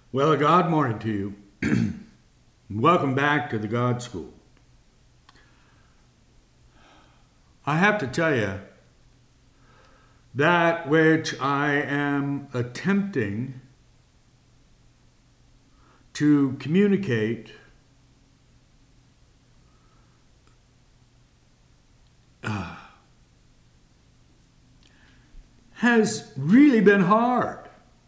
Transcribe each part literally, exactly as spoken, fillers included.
Well, a God morning to you. Welcome back to the God School. I have to tell you, that which I am attempting to communicate uh, has really been hard.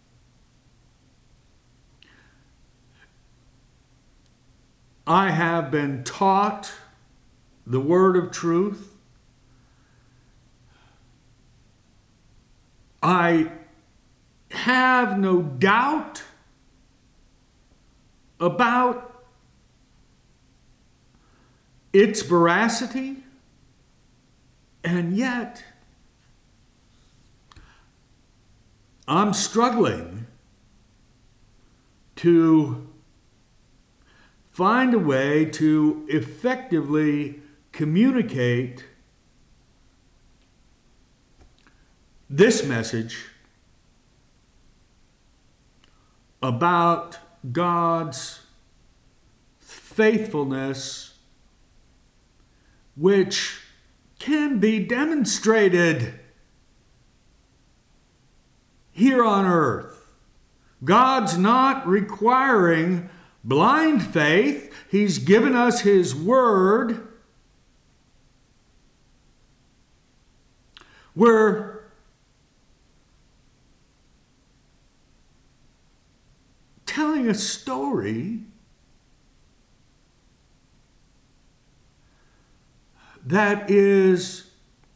I have been taught the word of truth. I have no doubt about its veracity, and yet I'm struggling to find a way to effectively communicate this message about God's faithfulness, which can be demonstrated here on earth. God's not requiring blind faith. He's given us His Word. We're telling a story that is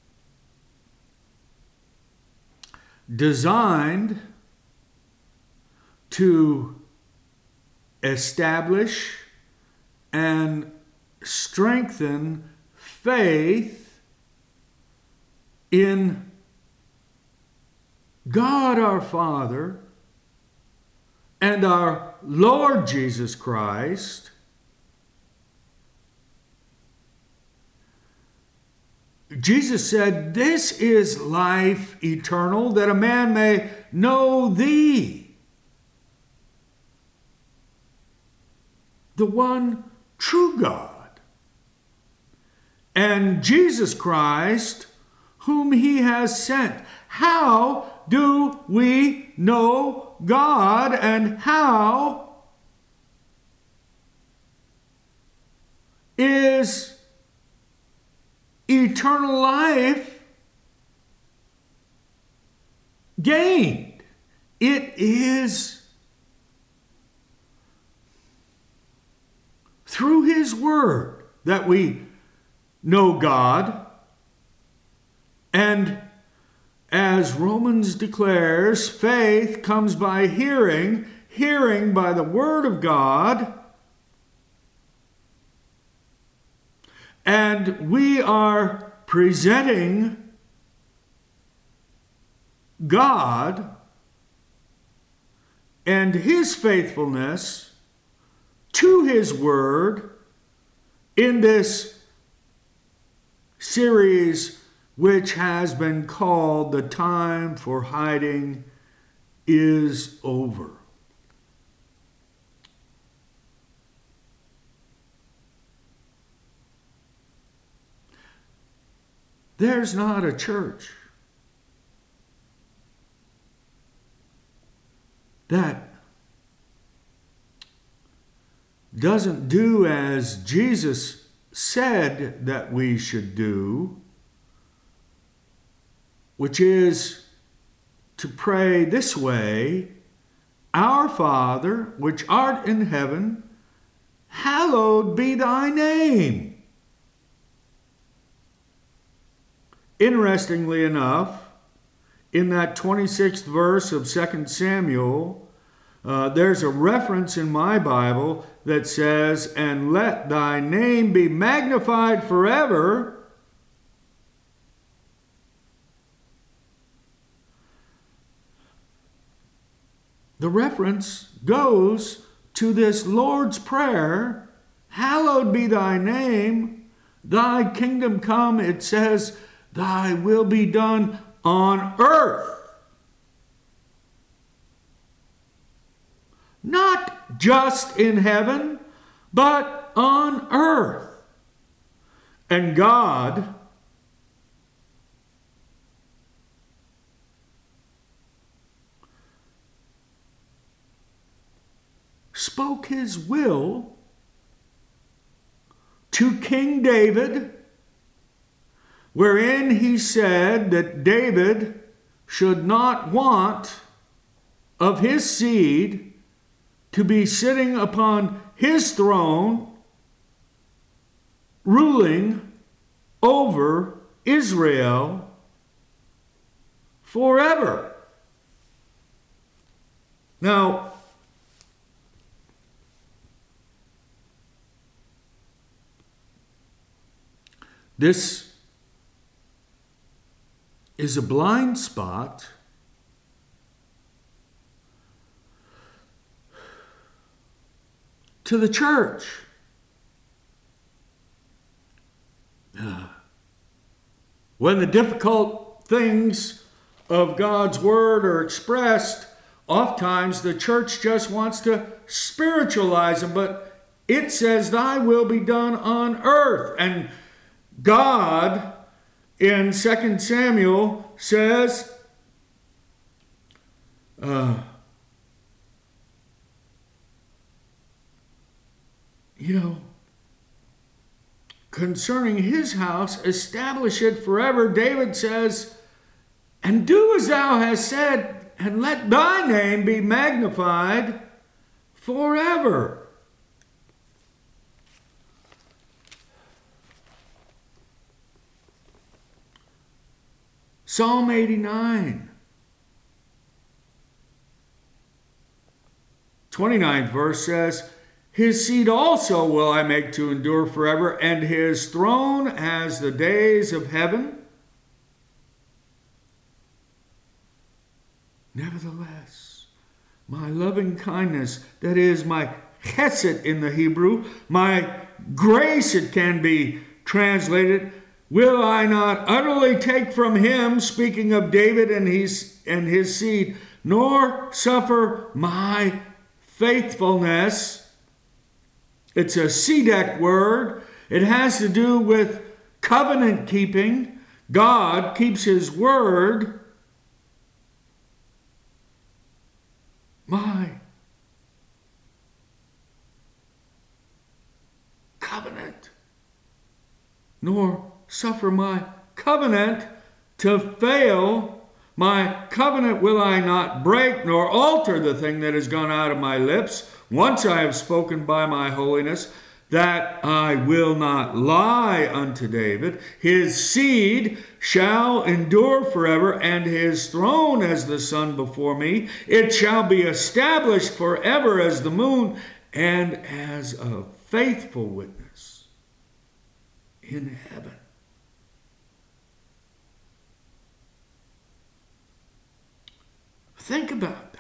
designed to establish and strengthen faith in God our Father and our Lord Jesus Christ, Jesus said, "This is life eternal, that a man may know thee, the one true God, and Jesus Christ, whom He has sent." How do we know God, and how is eternal life gained? It is through His Word that we know God. And as Romans declares, faith comes by hearing, hearing by the Word of God. And we are presenting God and His faithfulness to His Word in this series, which has been called "The Time for Hiding is Over." There's not a church that doesn't do as Jesus said that we should do, which is to pray this way: "Our Father, which art in heaven, hallowed be thy name." Interestingly enough, in that twenty-sixth verse of Second Samuel, uh, there's a reference in my Bible that says, "And let thy name be magnified forever." The reference goes to this Lord's Prayer, "Hallowed be thy name, thy kingdom come." It says, "Thy will be done on earth," not just in heaven, but on earth. And God spoke his will to King David, wherein he said that David should not want of his seed to be sitting upon his throne, ruling over Israel forever. Now, this is a blind spot to the church. Uh, when the difficult things of God's word are expressed, oftentimes the church just wants to spiritualize them, but it says, thy will be done on earth. And God, in Second Samuel, says, uh, you know, concerning his house, establish it forever. David says, and do as thou hast said, and let thy name be magnified forever. Psalm eighty-nine, twenty-ninth verse says, his seed also will I make to endure forever, and his throne as the days of heaven. Nevertheless, my loving kindness, that is my chesed in the Hebrew, my grace it can be translated, will I not utterly take from him, speaking of David and his, and his seed, nor suffer my faithfulness. It's a Sedek word. It has to do with covenant keeping. God keeps his word. My covenant, nor suffer my covenant to fail. My covenant will I not break, nor alter the thing that has gone out of my lips. Once I have spoken by my holiness, that I will not lie unto David. His seed shall endure forever, and his throne as the sun before me. It shall be established forever as the moon, and as a faithful witness in heaven. Think about that.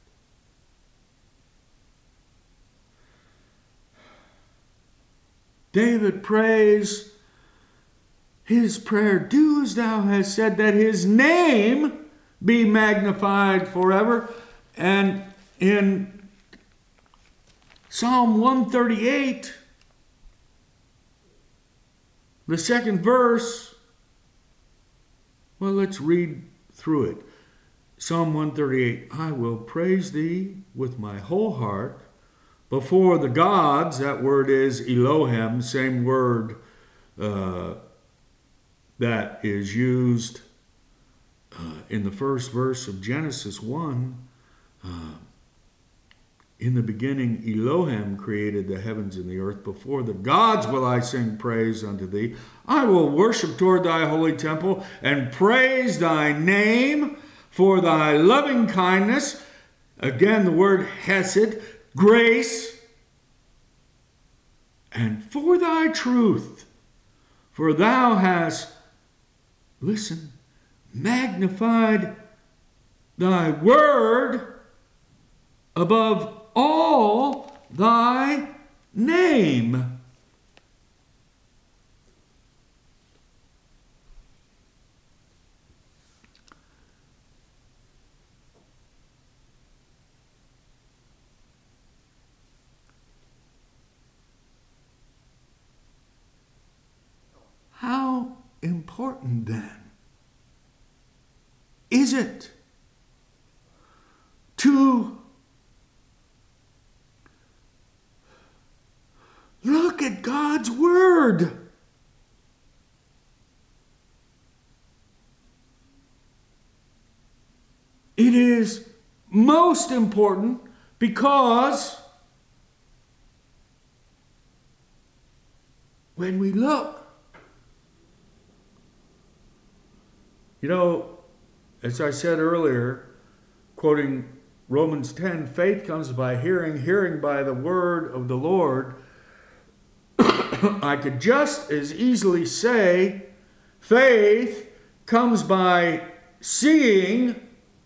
David prays his prayer, do as thou hast said, that his name be magnified forever. And in Psalm one thirty-eight, the second verse, well, let's read through it. Psalm one thirty-eight, I will praise thee with my whole heart before the gods. That word is Elohim, same word uh, that is used uh, in the first verse of Genesis one. Uh, in the beginning, Elohim created the heavens and the earth. Before the gods will I sing praise unto thee. I will worship toward thy holy temple and praise thy name for thy loving kindness. Again, the word hesed, grace, and for thy truth, for thou hast, listen, magnified thy word above all thy name. important then is it to look at God's Word? It is most important because when we look, you know, as I said earlier, quoting Romans ten, faith comes by hearing, hearing by the word of the Lord. I could just as easily say faith comes by seeing,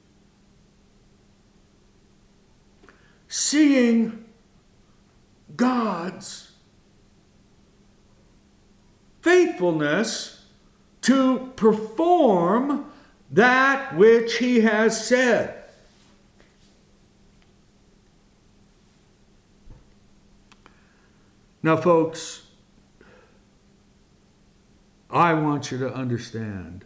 seeing God's faithfulness to perform that which He has said. Now, folks, I want you to understand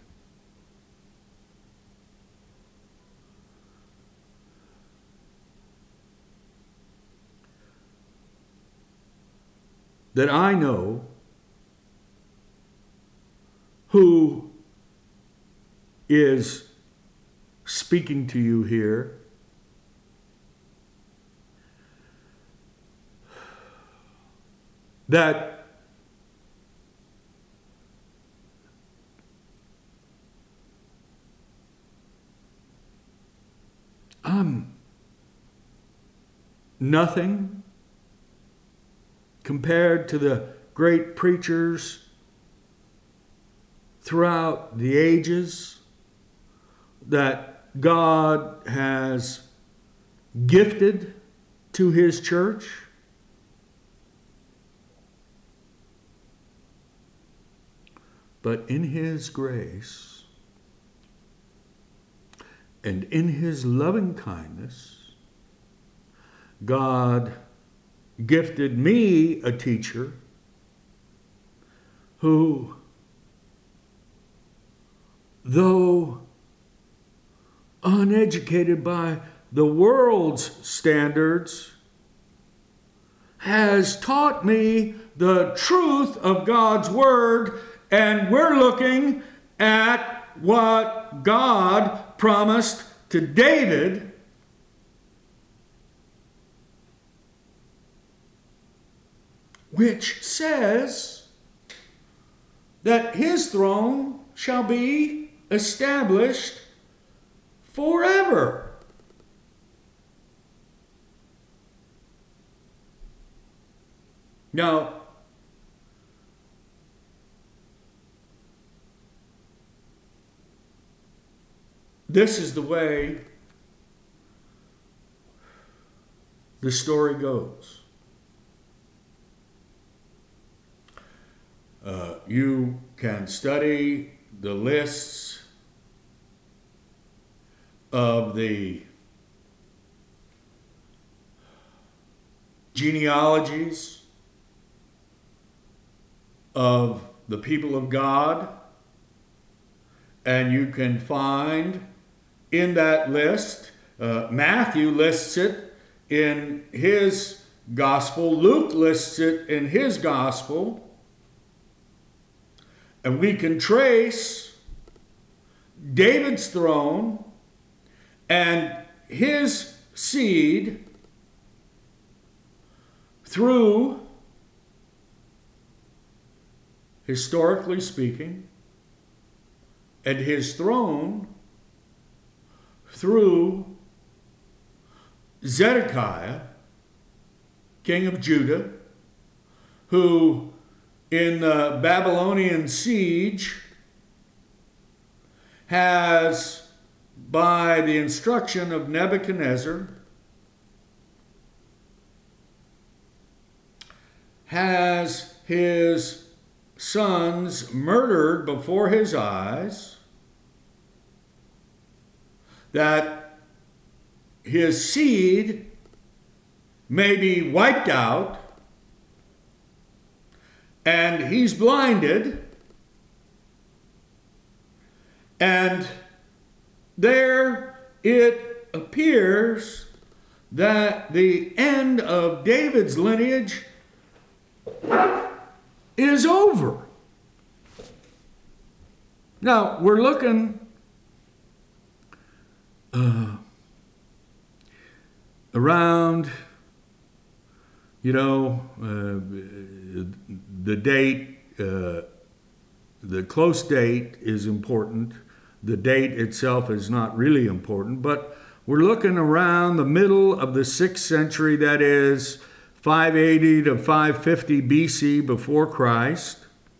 that I know who is speaking to you here. That I'm nothing compared to the great preachers throughout the ages that God has gifted to His church. But in His grace and in His loving kindness, God gifted me a teacher who, though uneducated by the world's standards, has taught me the truth of God's Word. And we're looking at what God promised to David, which says that his throne shall be established forever. Now, this is the way the story goes. Uh, you can study the lists of the genealogies of the people of God, and you can find in that list, uh, Matthew lists it in his gospel, Luke lists it in his gospel, and we can trace David's throne and his seed through, historically speaking, and his throne through Zedekiah, king of Judah, who in the Babylonian siege has, by the instruction of Nebuchadnezzar, has his sons murdered before his eyes, that his seed may be wiped out, and he's blinded, And there it appears that the end of David's lineage is over. Now, we're looking uh, around, you know, uh, the date, uh, the close date is important. The date itself is not really important, but we're looking around the middle of the sixth century, that is five eighty to five fifty B C before Christ.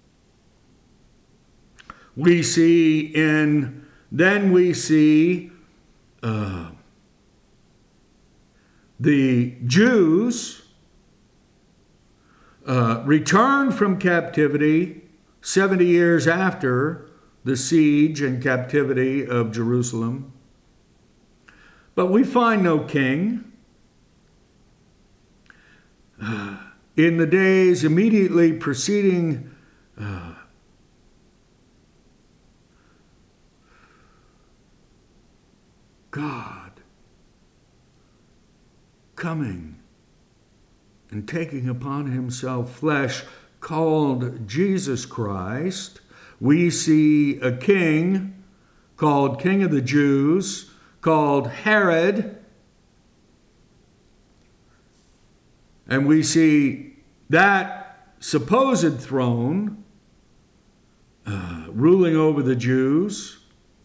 We see in, then we see uh, the Jews uh, return from captivity seventy years after the siege and captivity of Jerusalem. But we find no king. Uh, in the days immediately preceding uh, God coming and taking upon himself flesh, called Jesus Christ, we see a king called King of the Jews, called Herod, and we see that supposed throne uh, ruling over the Jews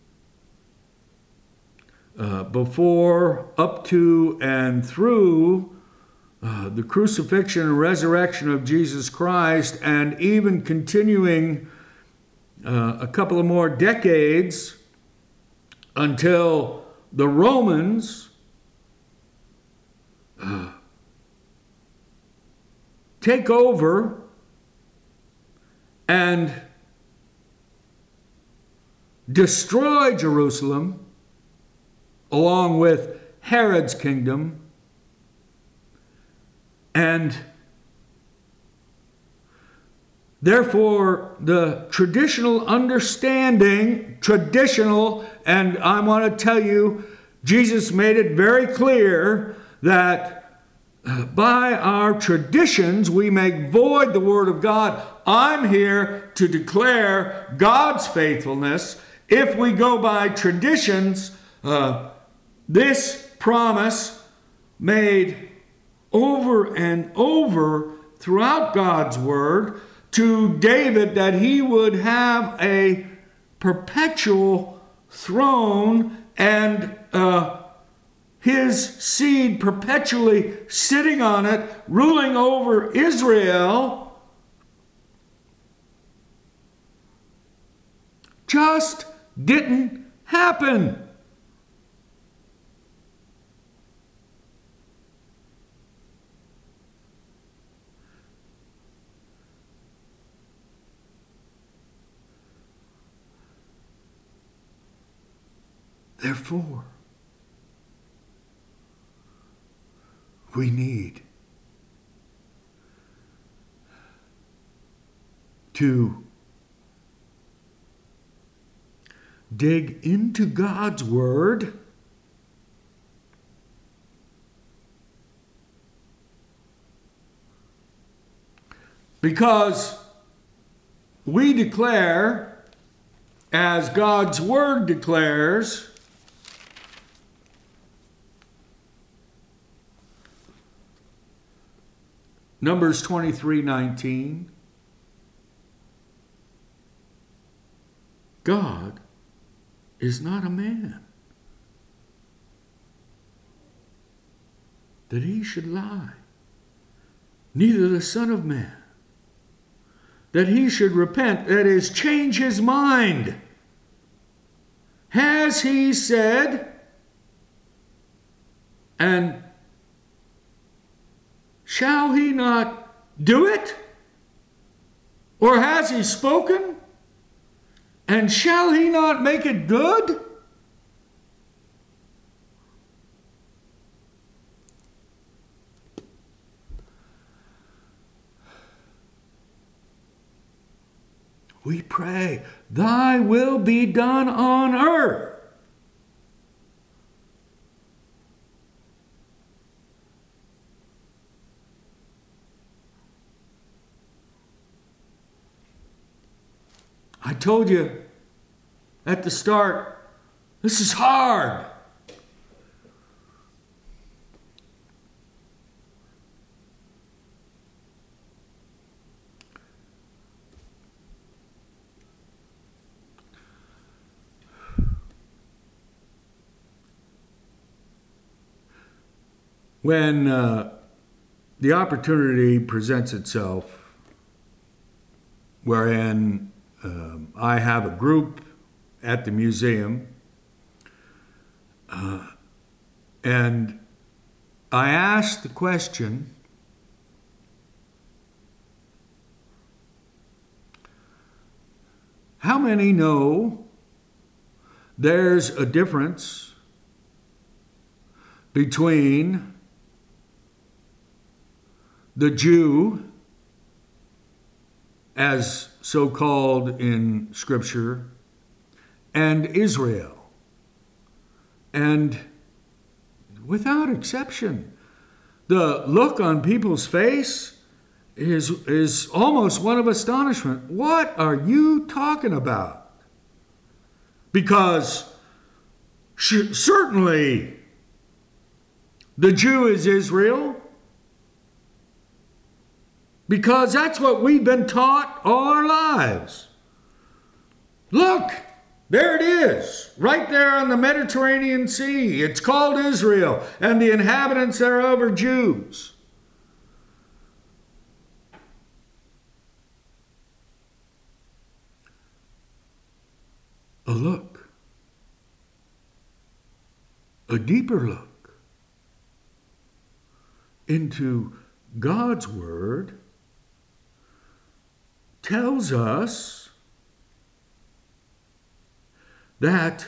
uh, before, up to, and through uh, the crucifixion and resurrection of Jesus Christ, and even continuing uh, a couple of more decades until the Romans uh, take over and destroy Jerusalem along with Herod's kingdom, and therefore the traditional understanding, traditional, and I want to tell you, Jesus made it very clear that by our traditions we make void the word of God. I'm here to declare God's faithfulness. If we go by traditions, uh, this promise made over and over throughout God's word to David that he would have a perpetual throne and uh, his seed perpetually sitting on it, ruling over Israel, just didn't happen. Therefore, we need to dig into God's word because we declare, as God's word declares, Numbers twenty-three nineteen, God is not a man that he should lie, neither the Son of Man that he should repent, that is, change his mind. Has he said, and shall he not do it? Or has he spoken, and shall he not make it good? we pray, thy will be done on earth. I told you at the start, this is hard. When uh, the opportunity presents itself, wherein um, I have a group at the museum, uh, and I ask the question, how many know there's a difference between the Jew, as so called in Scripture, and Israel? And without exception, the look on people's face is, is almost one of astonishment. What are you talking about? Because sh- certainly the Jew is Israel, because that's what we've been taught all our lives. Look, there it is, right there on the Mediterranean Sea. It's called Israel, and the inhabitants thereof are Jews. A look, a deeper look into God's Word tells us that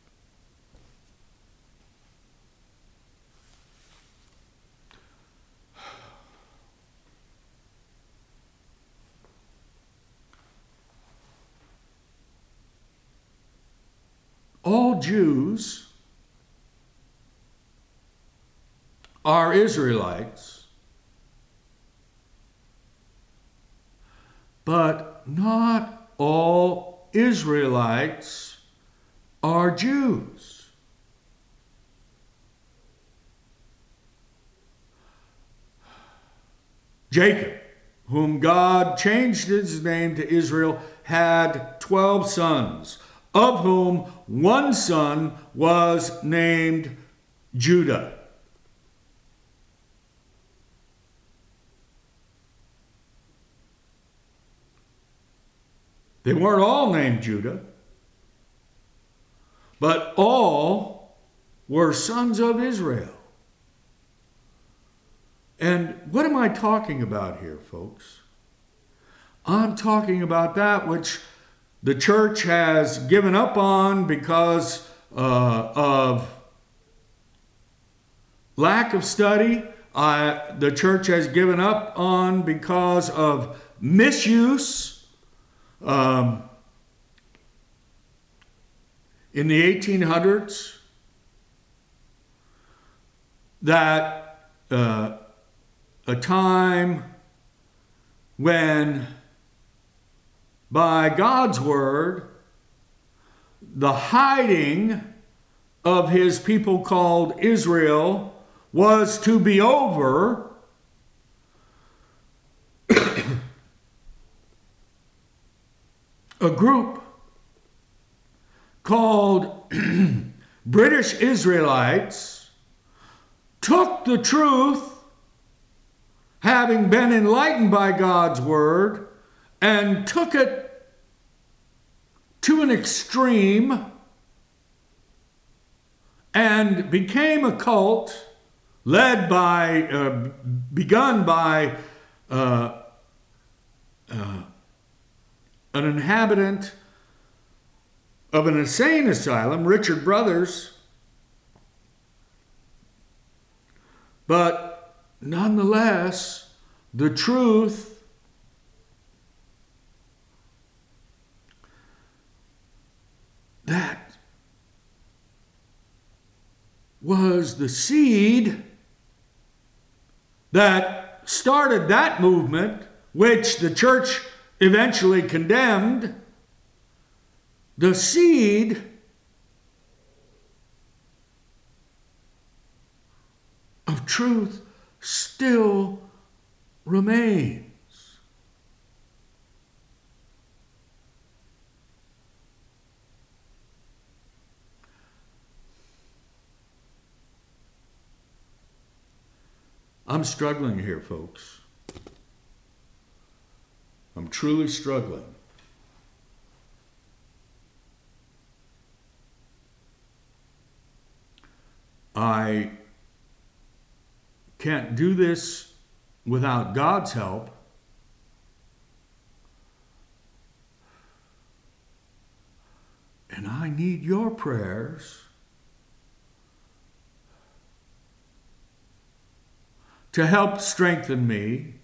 all Jews are Israelites, but not all Israelites are Jews. Jacob, whom God changed his name to Israel, had twelve sons, of whom one son was named Judah. They weren't all named Judah, but all were sons of Israel. And what am I talking about here, folks? I'm talking about that which the church has given up on because uh, of lack of study. Uh, the church has given up on because of misuse. Um, in the eighteen hundreds, that uh, a time when by God's word, the hiding of his people called Israel was to be over. A group called British Israelites took the truth, having been enlightened by God's word, and took it to an extreme and became a cult led by, uh, begun by uh, uh, an inhabitant of an insane asylum, Richard Brothers. But nonetheless, the truth was the seed that started that movement, which the church eventually condemned. The seed of truth still remains. I'm struggling here, folks. I'm truly struggling. I can't do this without God's help. And I need your prayers to help strengthen me.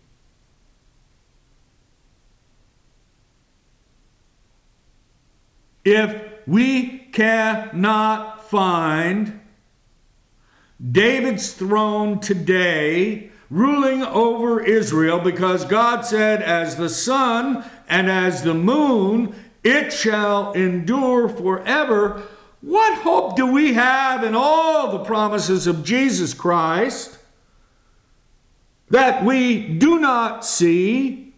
If we cannot find David's throne today, ruling over Israel, because God said, as the sun and as the moon, it shall endure forever. What hope do we have in all the promises of Jesus Christ that we do not see?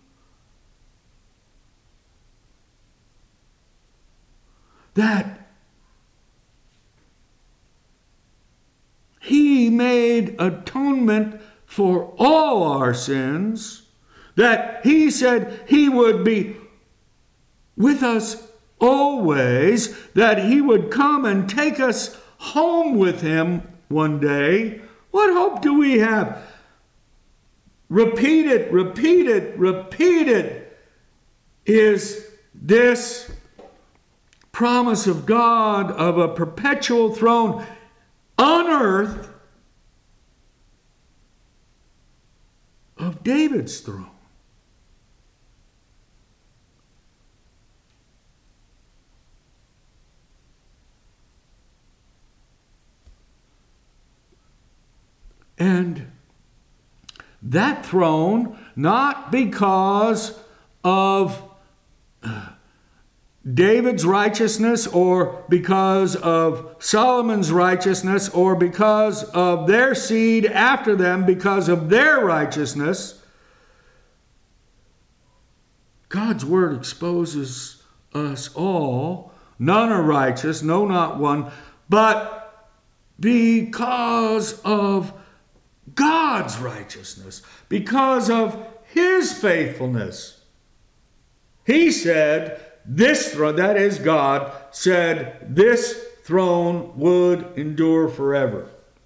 That He made atonement for all our sins, that He said He would be with us always, that He would come and take us home with Him one day. What hope do we have? Repeated, repeated, repeated is this promise of God of a perpetual throne on earth of David's throne. And that throne, not because of David's righteousness or because of Solomon's righteousness or because of their seed after them, because of their righteousness. God's word exposes us all. None are righteous, no, not one, but because of God's righteousness, because of His faithfulness. He said, this throne, that is God, said this throne would endure forever.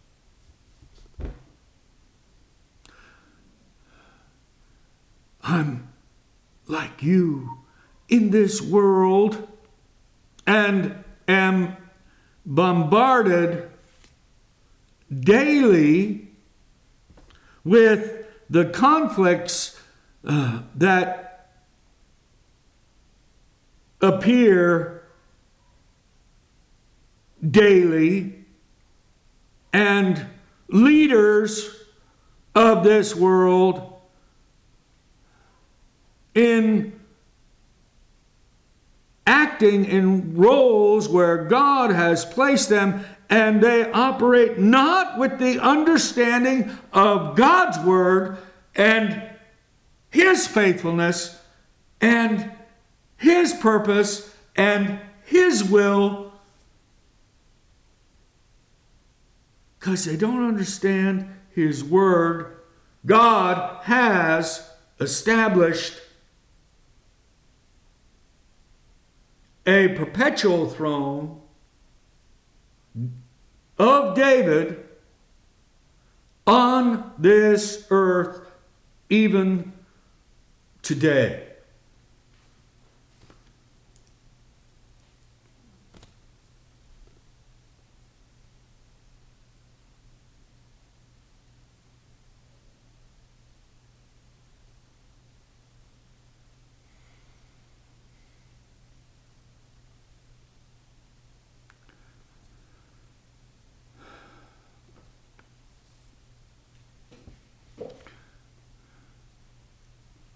I'm like you in this world and am bombarded daily with the conflicts uh, that appear daily, and leaders of this world in acting in roles where God has placed them, and they operate not with the understanding of God's word and His faithfulness and His purpose and His will, because they don't understand His word. God has established a perpetual throne of David on this earth even today.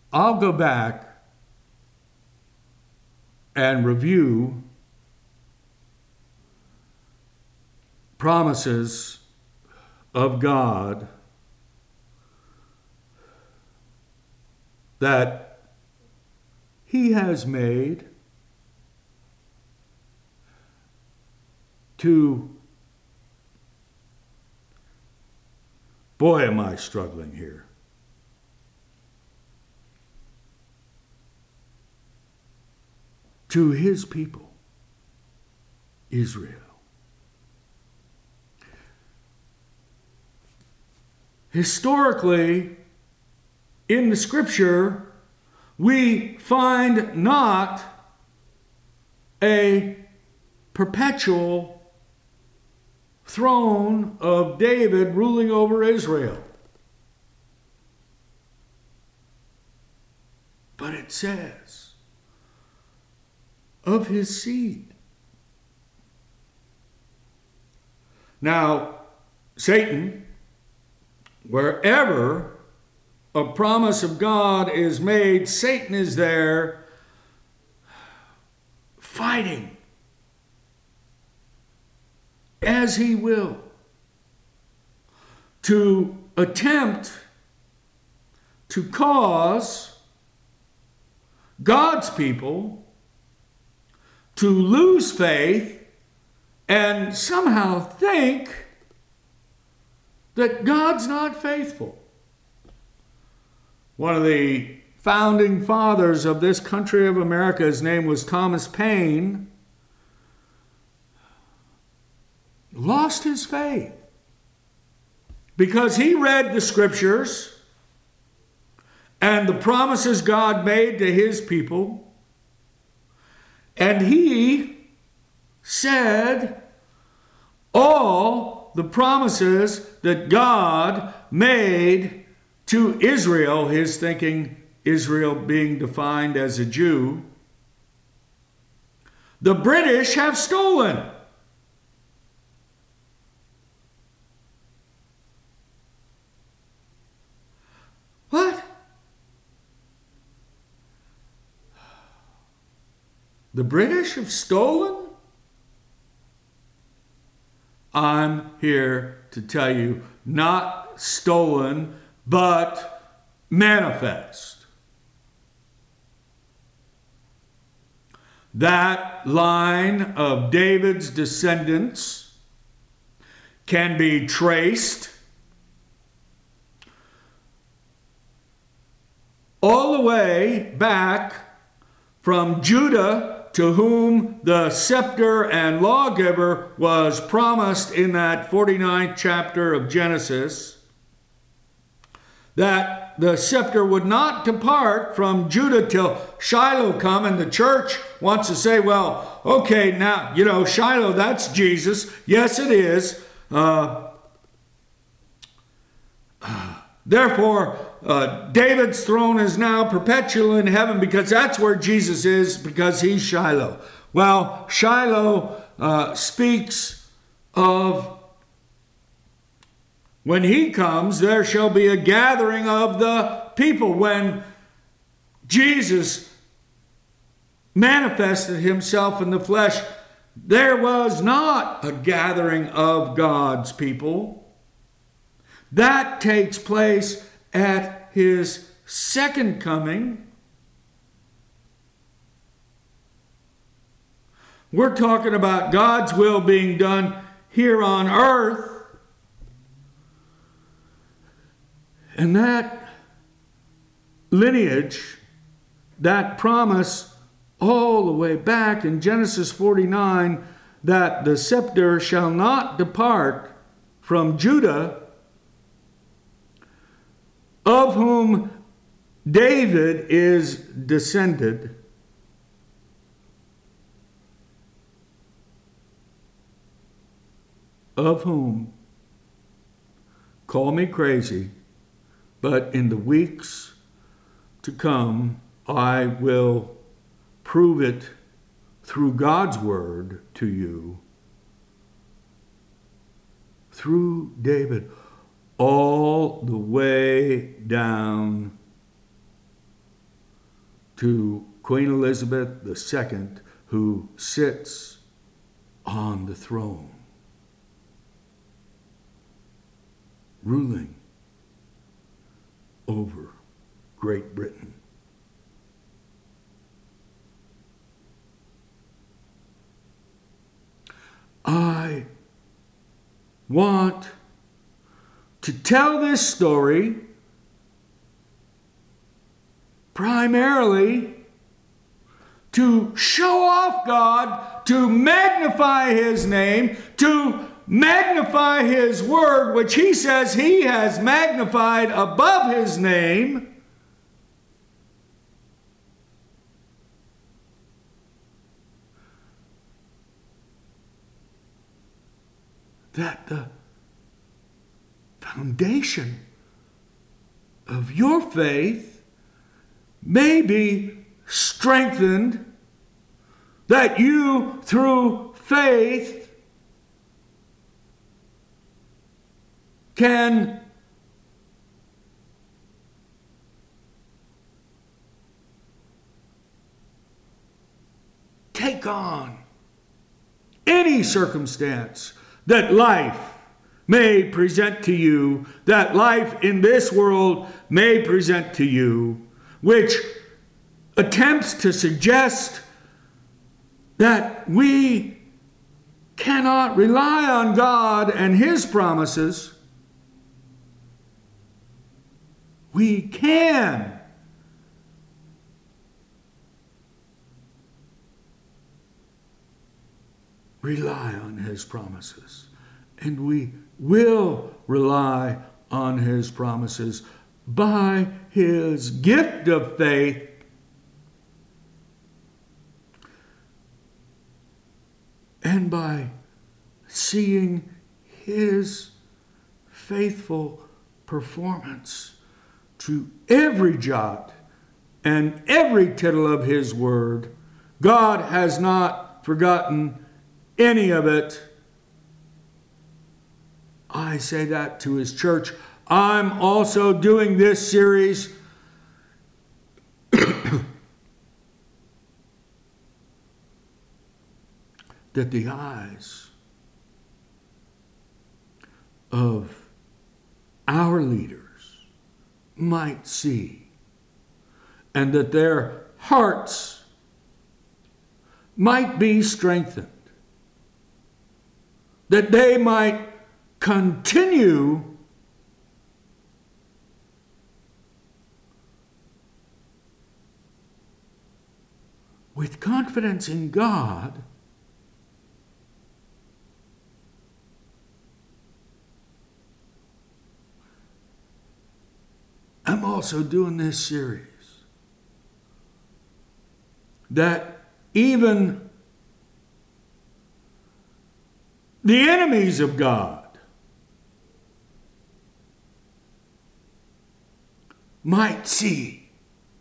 I'll go back and review promises of God that He has made to, boy, am I struggling here. To His people, Israel. Historically, in the scripture, we find not a perpetual throne of David ruling over Israel. But it says, of his seed. Now, Satan, wherever a promise of God is made, Satan is there fighting as he will to attempt to cause God's people to lose faith and somehow think that God's not faithful. One of the founding fathers of this country of America, his name was Thomas Paine, lost his faith because he read the scriptures and the promises God made to his people, and he said all the promises that God made to Israel, his thinking Israel being defined as a Jew, the British have stolen. What? The British have stolen? I'm here to tell you, not stolen, but manifest. That line of David's descendants can be traced all the way back from Judah, to whom the scepter and lawgiver was promised in that forty-ninth chapter of Genesis, that the scepter would not depart from Judah till Shiloh come. And the church wants to say, well, okay, now, you know, Shiloh, that's Jesus. Yes, it is. Uh, therefore, uh, David's throne is now perpetual in heaven because that's where Jesus is, because he's Shiloh. Well, Shiloh uh, speaks of when he comes, there shall be a gathering of the people. When Jesus manifested himself in the flesh, there was not a gathering of God's people. That takes place at his second coming. We're talking about God's will being done here on earth. And that lineage, that promise all the way back in Genesis forty-nine, that the scepter shall not depart from Judah, of whom David is descended, of whom, call me crazy, but in the weeks to come, I will prove it through God's word to you, through David, all the way down to Queen Elizabeth the Second, who sits on the throne, ruling over Great Britain. I want to tell this story primarily to show off God, to magnify His name, to magnify His word, which He says He has magnified above His name. That the foundation of your faith may be strengthened, that you, through faith, can take on any circumstance that life may present to you, that life in this world may present to you, which attempts to suggest that we cannot rely on God and His promises. We can. Rely on His promises. And we will rely on His promises by His gift of faith and by seeing His faithful performance to every jot and every tittle of His word. God has not forgotten any of it. I say that to His church. I'm also doing this series that the eyes of our leaders might see, and that their hearts might be strengthened, that they might continue with confidence in God I'm also doing this series that even the enemies of God might see,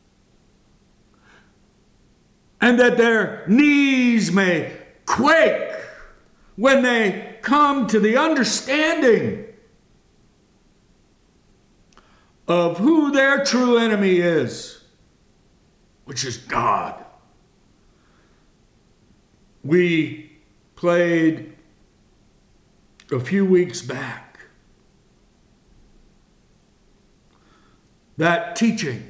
and that their knees may quake when they come to the understanding of who their true enemy is, which is God. We played a few weeks back that teaching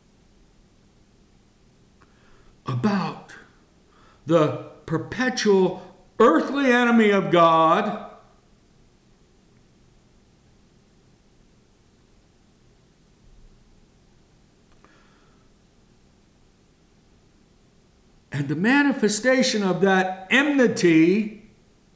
about the perpetual earthly enemy of God, and the manifestation of that enmity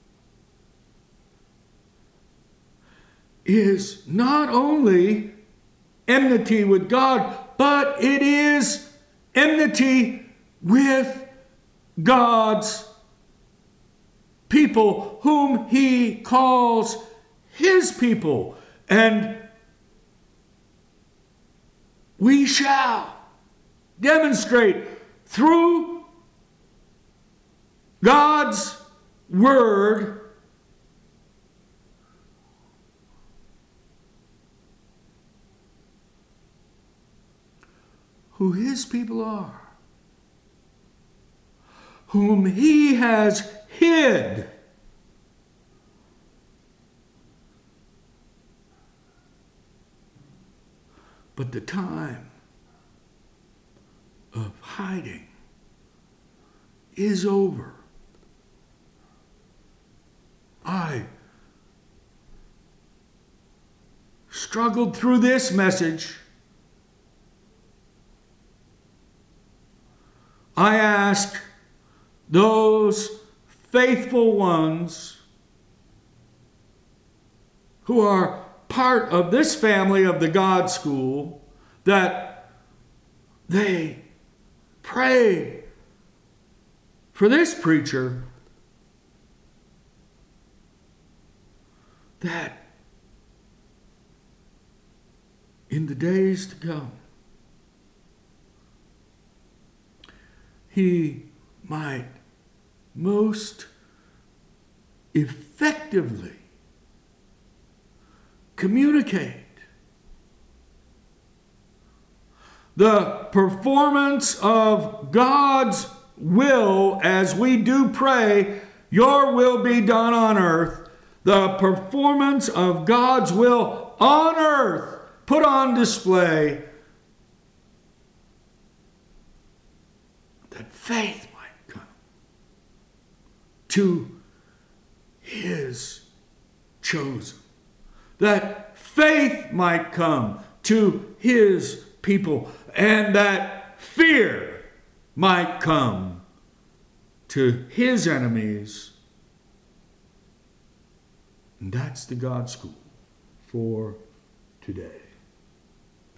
is not only enmity with God, but it is enmity with God's people, whom He calls His people. And we shall demonstrate through God's word who His people are. whom he has hid. But the time of hiding is over. I struggled through this message. I ask those faithful ones who are part of this family of the God School that they pray for this preacher, that in the days to come he might most effectively communicate the performance of God's will as we do pray, your will be done on earth. The performance of God's will on earth put on display, that faith might come to his chosen. That faith might come to his people, and that fear might come to his enemies. And that's the God School for today.